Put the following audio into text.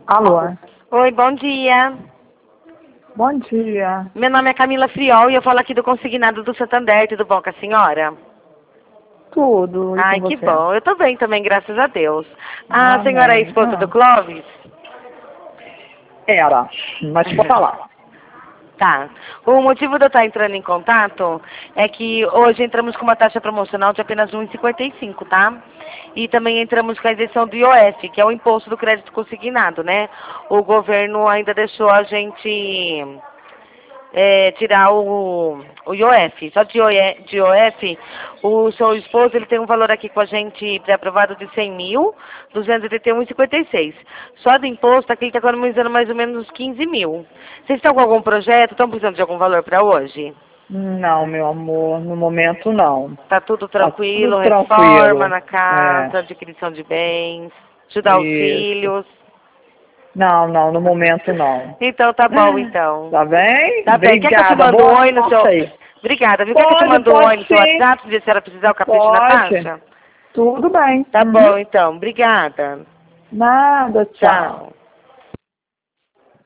Alô? Oi, bom dia. Bom dia. Meu nome é Camila Friol e eu falo aqui do Consignado do Santander. Tudo bom com a senhora? Tudo, e Ai, com que você? bom. Eu tô bem também, graças a Deus. A senhora é a Amém. esposa do Clóvis? Era, mas pode falar. Tá. O motivo de eu estar entrando em contato é que hoje entramos com uma taxa promocional de apenas R$ 1,55, tá? E também entramos com a isenção do IOF, que é o imposto do crédito consignado, né? O governo ainda deixou a gente tirar o IOF. Só de IOF, o seu esposo ele tem um valor aqui com a gente pré-aprovado de 100.281,56. Só do imposto, aqui ele está economizando mais ou menos uns 15 mil. Vocês estão com algum projeto? Estão precisando de algum valor para hoje? Não, meu amor, no momento não. Tá tudo Tá tranquilo, tudo reforma tranquilo. na casa, adquisição de bens, ajudar os Isso. filhos. Não, no momento não. Então tá bom, então. Tá bem? Tá bem. Quer que eu te Obrigada. mande um Boa oi no seu... sorte aí. Obrigada, viu? Quer que eu te mande um oi Pode no seu sim. WhatsApp, se a senhora precisar, eu capricho na Pode. taxa? Tudo bem. Tá bom, então. Obrigada. Nada, tchau. Tchau.